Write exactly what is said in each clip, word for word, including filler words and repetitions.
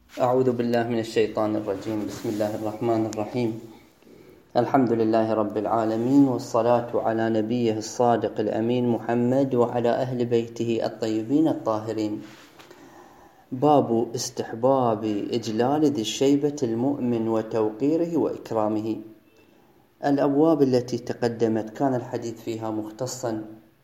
أعوذ بالله من الشيطان الرجيم. بسم الله الرحمن الرحيم. الحمد لله رب العالمين، والصلاة على نبيه الصادق الأمين محمد وعلى أهل بيته الطيبين الطاهرين. باب استحباب إجلال ذي الشيبة المؤمن وتوقيره وإكرامه. الأبواب التي تقدمت كان الحديث فيها مختصا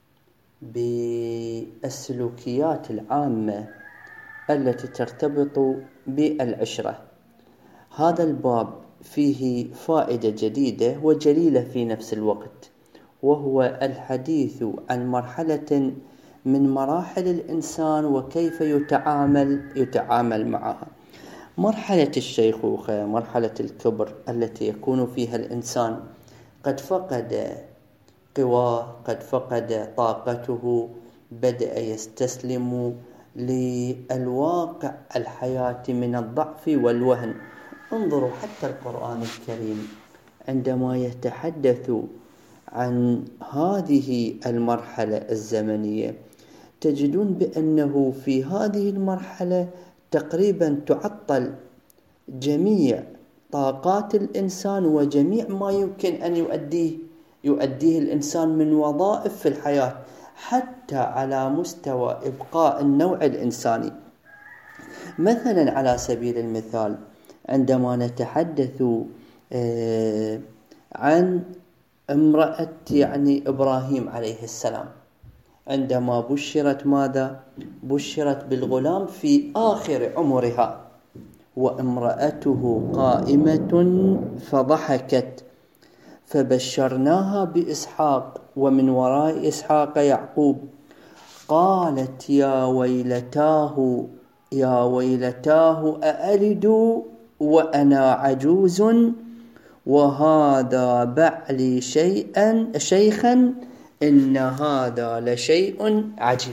بالسلوكيات العامة التي ترتبط بالعشرة. هذا الباب فيه فائدة جديدة وجليلة في نفس الوقت، وهو الحديث عن مرحلة من مراحل الإنسان وكيف يتعامل يتعامل معها. مرحلة الشيخوخة، مرحلة الكبر، التي يكون فيها الإنسان قد فقد قواه، قد فقد طاقته، بدأ يستسلم للواقع الحياة من الضعف والوهن. انظروا حتى القرآن الكريم عندما يتحدث عن هذه المرحلة الزمنية تجدون بأنه في هذه المرحلة تقريبا تعطل جميع طاقات الإنسان وجميع ما يمكن أن يؤديه يؤديه الإنسان من وظائف في الحياة، حتى على مستوى إبقاء النوع الإنساني. مثلا على سبيل المثال عندما نتحدث عن امرأة يعني إبراهيم عليه السلام، عندما بشرت ماذا؟ بشرت بالغلام في آخر عمرها، وامرأته قائمة فضحكت فبشرناها بإسحاق ومن وراء إسحاق يعقوب. قالت يا ويلتاه يا ويلتاه أألد وأنا عجوز وهذا بعلي شيئا شيخا إن هذا لشيء عجيب.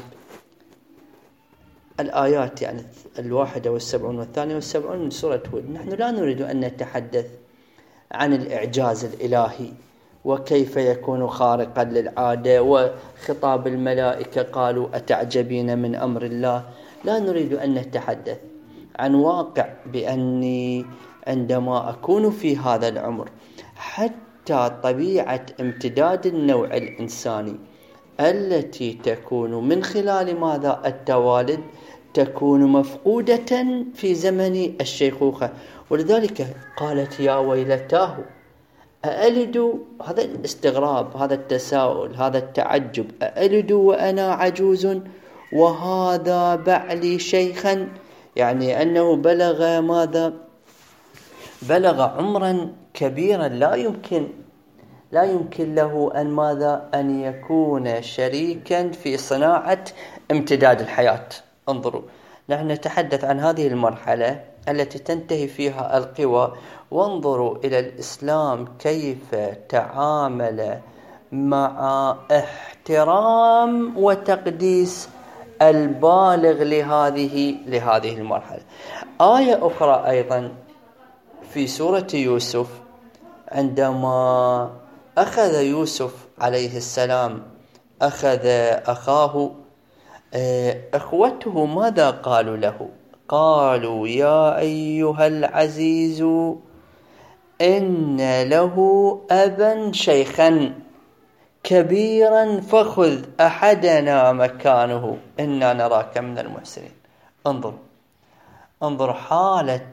الآيات يعني الواحدة والسبعون والثانية والسبعون من سورة هود. نحن لا نريد أن نتحدث عن الإعجاز الإلهي وكيف يكون خارقا للعادة وخطاب الملائكة قالوا أتعجبين من أمر الله. لا نريد أن نتحدث عن واقع بأني عندما أكون في هذا العمر حتى طبيعة امتداد النوع الإنساني التي تكون من خلال ماذا؟ التوالد، تكون مفقودة في زمن الشيخوخة. ولذلك قالت يا ويلتاه أألد، هذا الاستغراب، هذا التساؤل، هذا التعجب. أألد وأنا عجوز وهذا بعلي شيخا، يعني أنه بلغ ماذا؟ بلغ عمرا كبيرا لا يمكن لا يمكن له أن ماذا؟ أن يكون شريكا في صناعة امتداد الحياة. انظروا، نحن نتحدث عن هذه المرحلة التي تنتهي فيها القوى، وانظروا إلى الإسلام كيف تعامل مع احترام وتقديس البالغ لهذه لهذه المرحلة. آية أخرى أيضا في سورة يوسف، عندما أخذ يوسف عليه السلام أخذ أخاه، إخوته ماذا قالوا له؟ قالوا يا أيها العزيز إن له أبا شيخا كبيرا فخذ أحدنا مكانه إنا نراك من المحسنين. انظر انظر حالة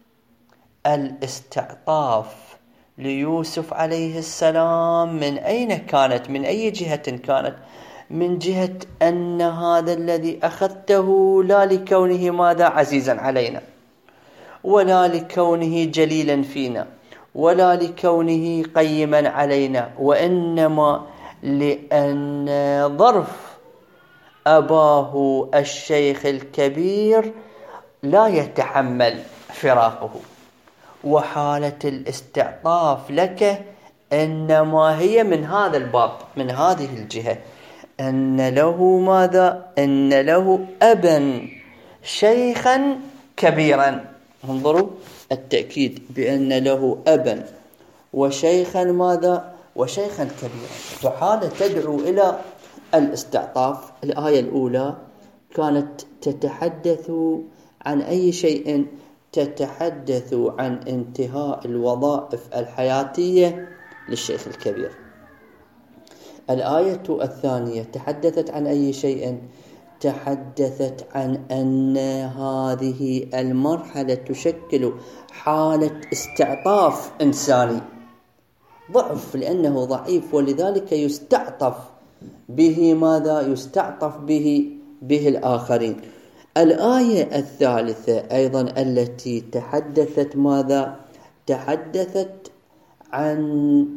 الاستعطاف ليوسف عليه السلام من أين كانت؟ من أي جهة كانت؟ من جهة أن هذا الذي أخذته لا لكونه ماذا؟ عزيزا علينا، ولا لكونه جليلا فينا، ولا لكونه قيما علينا، وإنما لأن ظرف أباه الشيخ الكبير لا يتحمل فراقه. وحالة الاستعطاف لك إنما هي من هذا الباب، من هذه الجهة، أن له ماذا؟ أن له أبا شيخا كبيرا. انظروا التأكيد بأن له أبا وشيخا ماذا؟ وشيخا كبيرا. فحالة تدعو إلى الاستعطاف. الآية الأولى كانت تتحدث عن أي شيء؟ تتحدث عن انتهاء الوظائف الحياتية للشيخ الكبير. الآية الثانية تحدثت عن أي شيء؟ تحدثت عن أن هذه المرحلة تشكل حالة استعطاف إنساني، ضعف لأنه ضعيف، ولذلك يستعطف به ماذا؟ يستعطف به به الآخرين. الآية الثالثة أيضا التي تحدثت ماذا؟ تحدثت عن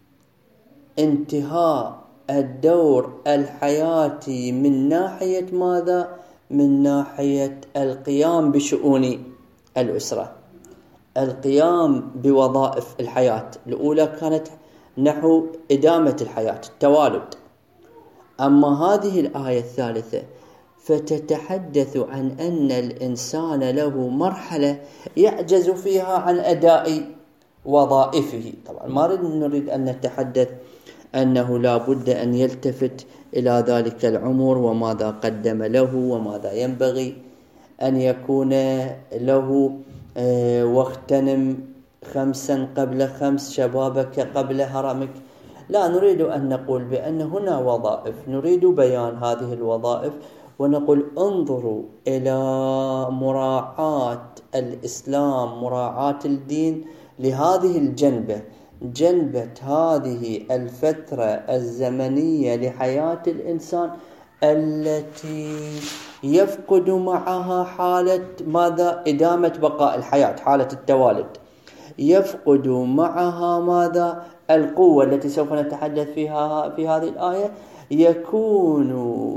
انتهاء الدور الحياتي من ناحية ماذا؟ من ناحية القيام بشؤون الأسرة، القيام بوظائف الحياة. الأولى كانت نحو إدامة الحياة، التوالد. أما هذه الآية الثالثة فتتحدث عن أن الإنسان له مرحلة يعجز فيها عن أداء وظائفه. طبعا ما نريد أن نتحدث أنه لا بد أن يلتفت إلى ذلك العمر وماذا قدم له وماذا ينبغي أن يكون له، واغتنم خمسا قبل خمس، شبابك قبل هرمك. لا، نريد أن نقول بأن هنا وظائف، نريد بيان هذه الوظائف، ونقول انظروا إلى مراعاة الإسلام، مراعاة الدين لهذه الجنبة، جنبة هذه الفترة الزمنية لحياة الإنسان التي يفقد معها حالة ماذا؟ إدامة بقاء الحياة، حالة التوالد، يفقد معها ماذا؟ القوة التي سوف نتحدث فيها في هذه الآية، يكون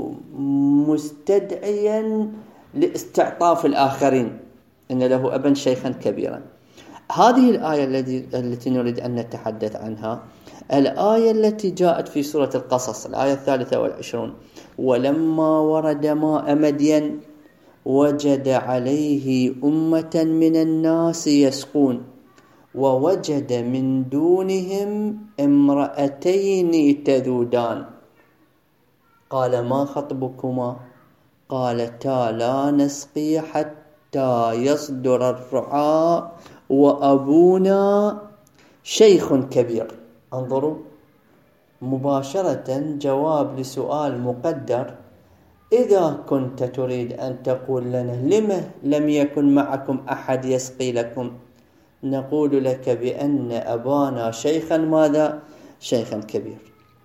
مستدعيا لاستعطاف الآخرين، إن له أبا شيخا كبيرا. هذه الآية التي التي نريد أن نتحدث عنها، الآية التي جاءت في سورة القصص، الآية الثالثة والعشرون: ولما ورد ماء مدين وجد عليه أمة من الناس يسقون ووجد من دونهم امرأتين تذودان قال ما خطبكما قالتا لا نسقي حتى يصدر الرعاء وأبونا شيخ كبير. انظروا، مباشرة جواب لسؤال مقدر. إذا كنت تريد أن تقول لنا لما لم يكن معكم أحد يسقي لكم، نقول لك بأن أبانا شيخا ماذا؟ شيخا كبير.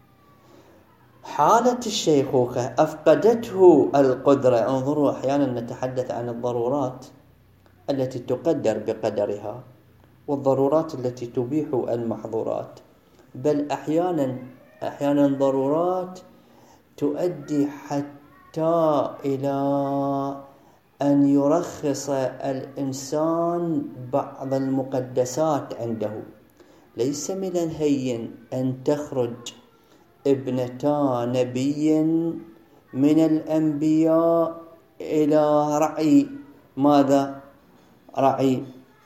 حالة الشيخوخة أفقدته القدرة. انظروا، أحيانا نتحدث عن الضرورات التي تقدر بقدرها والضرورات التي تبيح المحظورات، بل أحيانا أحيانا ضرورات تؤدي حتى إلى أن يرخص الإنسان بعض المقدسات عنده. ليس من الهين أن تخرج ابنتا نبي من الأنبياء إلى رعي ماذا؟ رعي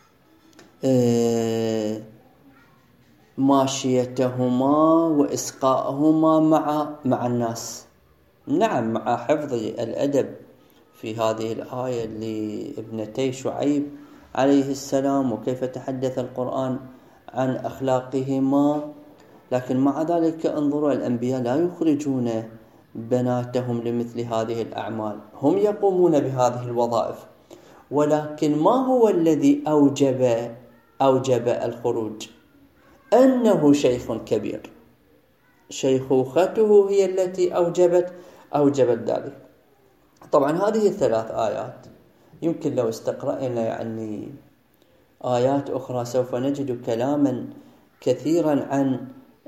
آه ماشيتهما وإسقاءهما مع مع الناس. نعم، مع حفظ الأدب في هذه الآية لابنتي شعيب عليه السلام وكيف تحدث القرآن عن أخلاقهما، لكن مع ذلك انظروا، الأنبياء لا يخرجون بناتهم لمثل هذه الأعمال، هم يقومون بهذه الوظائف. ولكن ما هو الذي أوجب أوجب الخروج؟ أنه شيخ كبير، شيخوخته هي التي أوجبت أوجبت ذلك. طبعا هذه الثلاث آيات يمكن لو استقرأنا يعني آيات أخرى سوف نجد كلاما كثيرا عن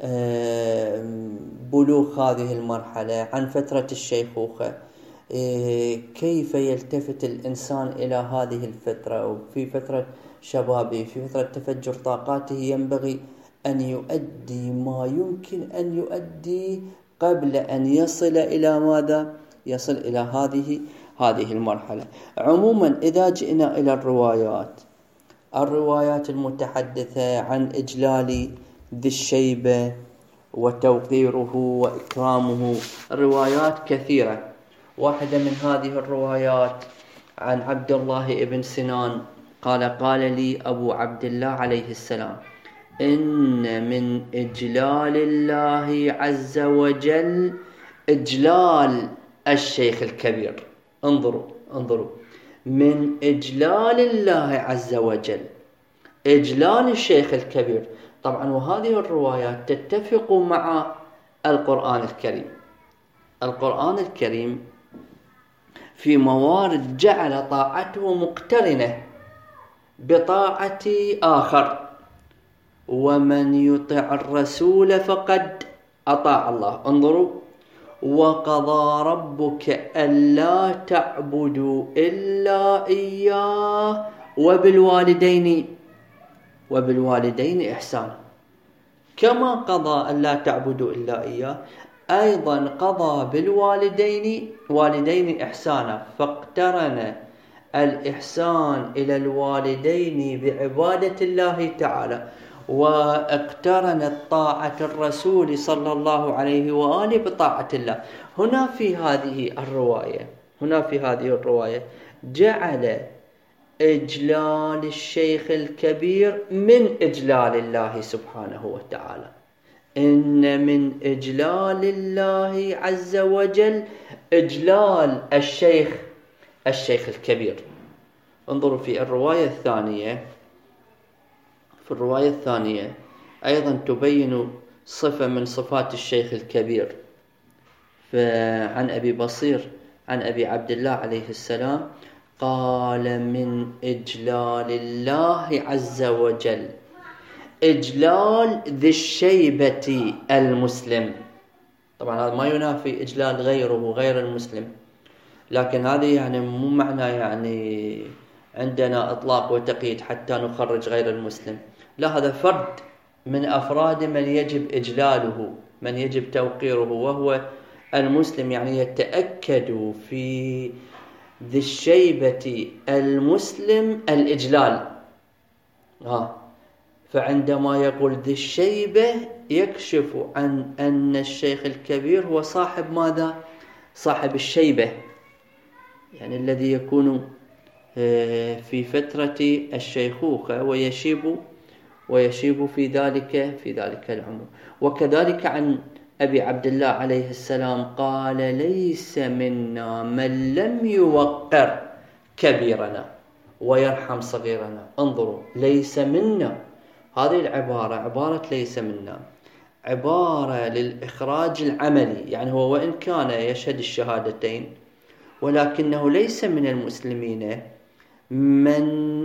بلوغ هذه المرحلة، عن فترة الشيخوخة، كيف يلتفت الإنسان إلى هذه الفترة، وفي فترة شبابه، في فترة تفجر طاقاته ينبغي أن يؤدي ما يمكن أن يؤدي قبل أن يصل إلى ماذا؟ يصل إلى هذه هذه المرحلة. عموما إذا جئنا إلى الروايات الروايات المتحدثة عن إجلال ذي الشيبة وتوقيره وإكرامه، الروايات كثيرة. واحدة من هذه الروايات عن عبد الله ابن سنان قال قال لي أبو عبد الله عليه السلام: إن من إجلال الله عز وجل إجلال الشيخ الكبير. انظروا انظروا من إجلال الله عز وجل إجلال الشيخ الكبير. طبعا وهذه الروايات تتفق مع القرآن الكريم. القرآن الكريم في موارد جعل طاعته مقترنة بطاعة آخر: ومن يطع الرسول فقد أطاع الله. انظروا: وقضى ربك ألا تعبدوا إلا إياه وبالوالدين وبالوالدين إحسانا. كما قضى ألا تعبدوا إلا إياه، أيضا قضى بالوالدين والدين إحسانا، فاقترن الإحسان إلى الوالدين بعبادة الله تعالى، واقترنت طاعة الرسول صلى الله عليه وآله بطاعة الله. هنا في هذه الرواية هنا في هذه الرواية جعل إجلال الشيخ الكبير من إجلال الله سبحانه وتعالى. إن من إجلال الله عز وجل إجلال الشيخ الشيخ الكبير. انظروا في الرواية الثانية في الرواية الثانية أيضا تبين صفة من صفات الشيخ الكبير. فعن أبي بصير عن أبي عبد الله عليه السلام قال: من إجلال الله عز وجل إجلال ذي الشيبة المسلم. طبعا هذا ما ينافي إجلال غيره غير المسلم، لكن هذه يعني مو معنى يعني عندنا إطلاق وتقييد حتى نخرج غير المسلم، لا، هذا فرد من أفراد من يجب إجلاله، من يجب توقيره، وهو المسلم. يعني يتأكد في ذي الشيبة المسلم الإجلال. آه. فعندما يقول ذي الشيبة يكشف عن أن الشيخ الكبير هو صاحب ماذا؟ صاحب الشيبة، يعني الذي يكون في فترة الشيخوخة ويشيب ويشيب في ذلك في ذلك العمر. وكذلك عن أبي عبد الله عليه السلام قال: ليس منا من لم يوقر كبيرنا ويرحم صغيرنا. انظروا: ليس منا، هذه العبارة عبارة ليس منا عبارة للإخراج العملي، يعني هو وإن كان يشهد الشهادتين ولكنه ليس من المسلمين من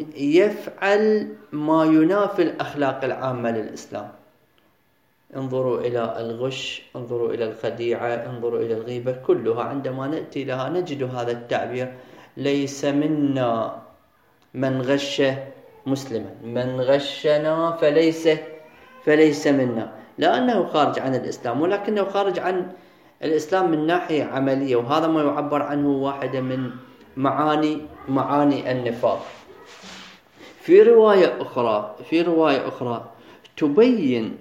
يفعل ما ينافي الأخلاق العامة للإسلام. انظروا إلى الغش، انظروا إلى الخديعة، انظروا إلى الغيبة، كلها عندما نأتي لها نجد هذا التعبير: ليس منا من غش مسلما، من غشنا فليس فليس منا، لأنه خارج عن الإسلام، ولكنه خارج عن الإسلام من ناحية عملية، وهذا ما يعبر عنه واحدة من معاني معاني النفاق. في رواية أخرى في رواية أخرى تبين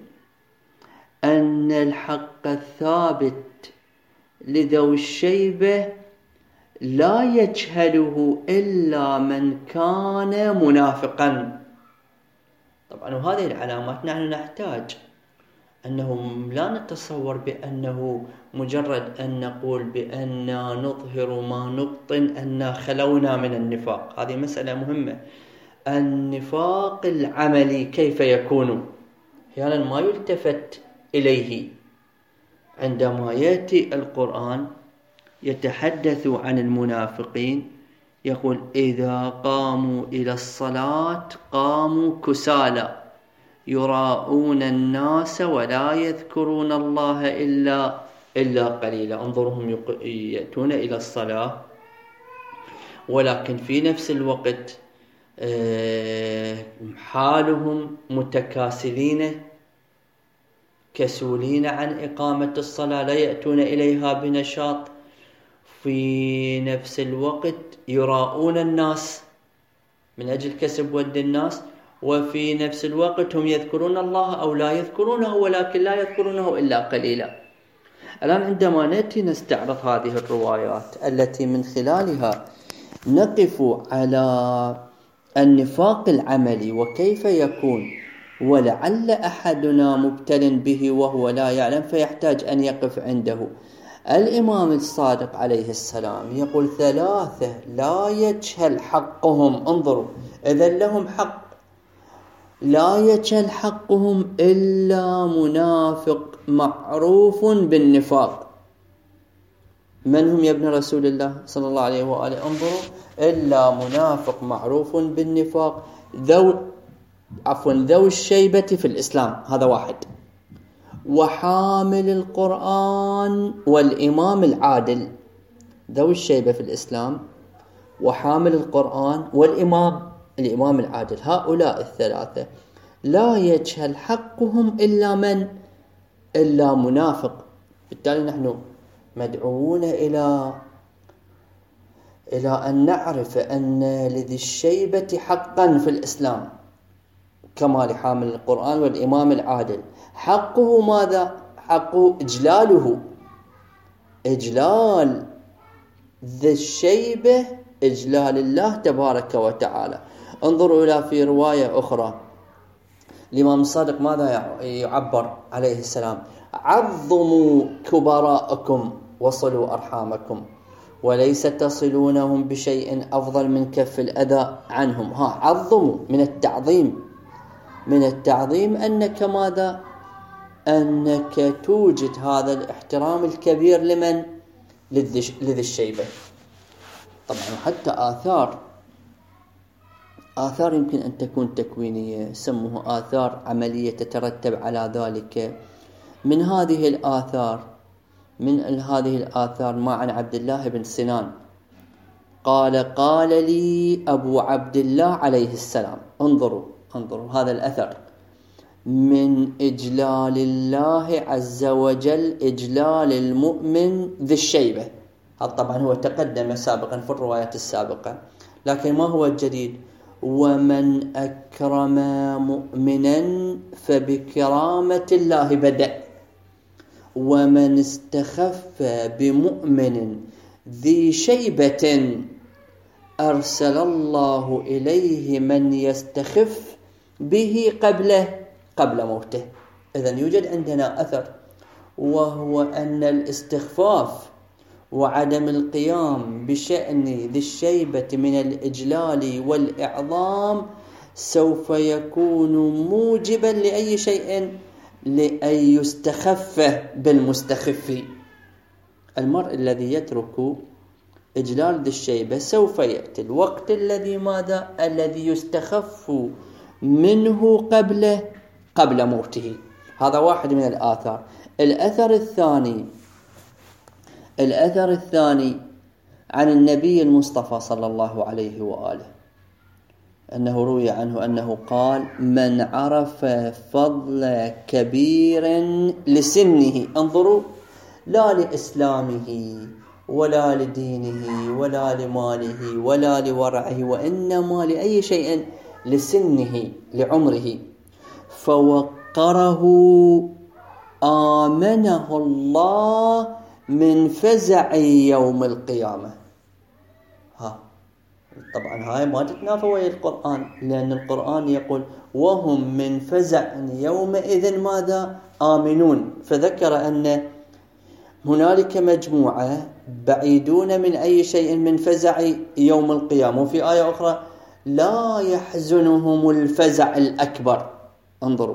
أن الحق الثابت لذوي الشيبة لا يجهله إلا من كان منافقا. طبعا وهذه العلامات نحن نحتاج أنه لا نتصور بأنه مجرد أن نقول بأننا نظهر ما نبطن أن خلونا من النفاق. هذه مسألة مهمة. النفاق العملي كيف يكون؟ أحيانا ما يلتفت إليه. عندما يأتي القرآن يتحدث عن المنافقين يقول: إذا قاموا إلى الصلاة قاموا كسالى يراءون الناس ولا يذكرون الله إلا إلا قليلا. انظرهم يأتون إلى الصلاة ولكن في نفس الوقت حالهم متكاسلين كسولين عن إقامة الصلاة، لا يأتون إليها بنشاط. في نفس الوقت يراءون الناس من أجل كسب ود الناس، وفي نفس الوقت هم يذكرون الله أو لا يذكرونه، ولكن لا يذكرونه إلا قليلا. الآن عندما نأتي نستعرض هذه الروايات التي من خلالها نقف على النفاق العملي وكيف يكون، ولعل أحدنا مبتل به وهو لا يعلم فيحتاج أن يقف عنده. الإمام الصادق عليه السلام يقول ثلاثة لا يجهل حقهم، انظروا، إذا لهم حق لا يجهل حقهم إلا منافق معروف بالنفاق. من هم يا ابن رسول الله صلى الله عليه وآله؟ انظروا، إلا منافق معروف بالنفاق ذو عفوا ذو الشيبة في الإسلام، هذا واحد، وحامل القرآن والإمام العادل. ذو الشيبة في الإسلام وحامل القرآن والإمام الإمام العادل، هؤلاء الثلاثة لا يجهل حقهم إلا من؟ إلا منافق. بالتالي نحن مدعوون إلى إلى أن نعرف أن لذي الشيبة حقا في الإسلام كما لحامل القرآن والإمام العادل. حقه ماذا؟ حقه إجلاله، إجلال ذي الشيبة، إجلال الله تبارك وتعالى. انظروا إلى في رواية أخرى الإمام الصادق ماذا يعبر عليه السلام؟ عظموا كبراءكم وصلوا أرحامكم، وليس تصلونهم بشيء أفضل من كف الأذى عنهم. ها، عظموا من التعظيم، من التعظيم أنك ماذا؟ أنك توجد هذا الاحترام الكبير لمن؟ لذي الشيبة. طبعا حتى آثار آثار يمكن أن تكون تكوينية، سموها آثار عملية تترتب على ذلك. من هذه الآثار من هذه الآثار ما عن عبد الله بن سنان قال قال لي أبو عبد الله عليه السلام. انظروا انظروا هذا الأثر من إجلال الله عز وجل، إجلال المؤمن ذي الشيبة. هذا طبعا هو تقدم سابقا في الروايات السابقة، لكن ما هو الجديد؟ ومن أكرم مؤمنا فبكرامة الله بدأ، ومن استخف بمؤمن ذي شيبة أرسل الله إليه من يستخف به قبله قبل موته. إذن يوجد عندنا أثر، وهو أن الاستخفاف وعدم القيام بشأن ذي الشيبة من الإجلال والإعظام سوف يكون موجبا لأي شيء؟ لأن يستخف بالمستخف. المرء الذي يترك إجلال ذي الشيبة سوف يأتي الوقت الذي ماذا؟ الذي يستخف منه قبل قبل موته. هذا واحد من الآثار. الأثر الثاني الأثر الثاني عن النبي المصطفى صلى الله عليه وآله أنه روي عنه أنه قال من عرف فضل كبير لسنه، انظروا، لا لإسلامه ولا لدينه ولا لماله ولا لورعه، وإنما لأي شيء؟ لسنه، لعمره، فوقره آمنه الله من فزع يوم القيامة. ها، طبعا هاي ما تتنافى ويا القرآن، لأن القرآن يقول وهم من فزع يومئذ ماذا؟ آمنون. فذكر أن هنالك مجموعة بعيدون من أي شيء من فزع يوم القيامة، وفي آية أخرى لا يحزنهم الفزع الأكبر. انظروا،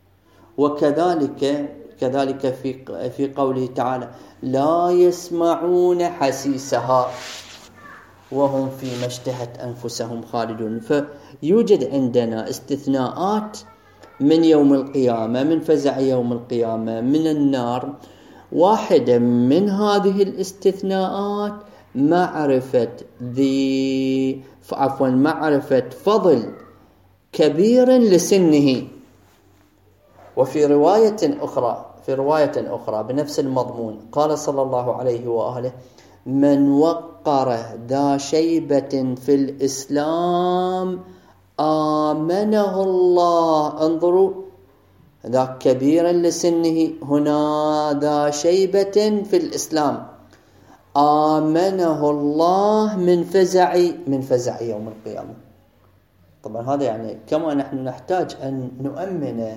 وكذلك كذلك في في قوله تعالى لا يسمعون حسيسها وهم فيما اشتهت أنفسهم خالدون. فيوجد عندنا استثناءات من يوم القيامة، من فزع يوم القيامة، من النار. واحدة من هذه الاستثناءات معرفة ذي عفوا معرفة فضل كبير لسنه. وفي رواية أخرى في رواية أخرى بنفس المضمون قال صلى الله عليه وآله من وقر ذا شيبة في الإسلام آمنه الله. انظروا، ذا كبيرا لسنه، هنا ذا شيبة في الإسلام، آمنه الله من فزع من فزع يوم القيامة. طبعا هذا يعني كما نحن نحتاج أن نؤمن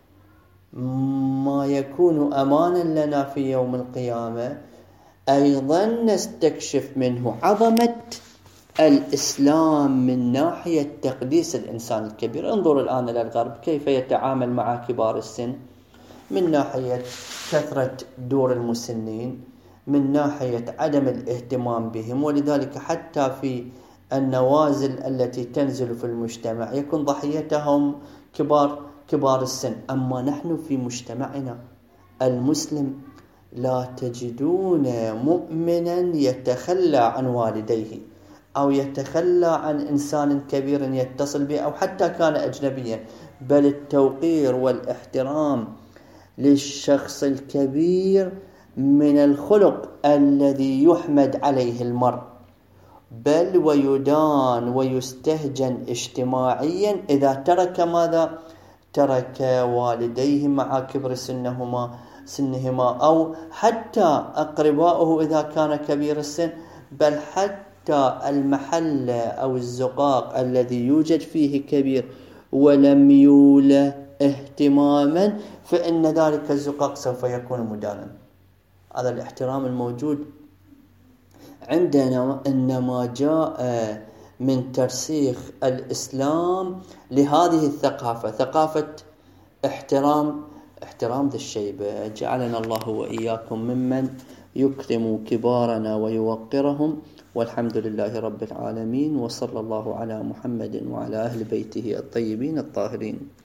ما يكون أمانا لنا في يوم القيامة، أيضا نستكشف منه عظمة الإسلام من ناحية تقديس الإنسان الكبير. انظر الآن إلى الغرب كيف يتعامل مع كبار السن، من ناحية كثرة دور المسنين، من ناحية عدم الاهتمام بهم، ولذلك حتى في النوازل التي تنزل في المجتمع يكون ضحيتهم كبار كبار السن. أما نحن في مجتمعنا المسلم لا تجدون مؤمنا يتخلى عن والديه أو يتخلى عن إنسان كبير يتصل به أو حتى كان أجنبيا، بل التوقير والاحترام للشخص الكبير من الخلق الذي يحمد عليه المرء، بل ويدان ويستهجن اجتماعيا إذا ترك ماذا؟ ترك والديه مع كبر سنهما سنهما أو حتى أقرباؤه إذا كان كبير السن، بل حتى المحل أو الزقاق الذي يوجد فيه كبير ولم يولى اهتماما، فإن ذلك الزقاق سوف يكون مدانا. هذا الاحترام الموجود عندنا إنما جاء من ترسيخ الإسلام لهذه الثقافة، ثقافة احترام احترام ذي الشيبة. جعلنا الله وإياكم ممن يكرم كبارنا ويوقرهم، والحمد لله رب العالمين، وصلى الله على محمد وعلى أهل بيته الطيبين الطاهرين.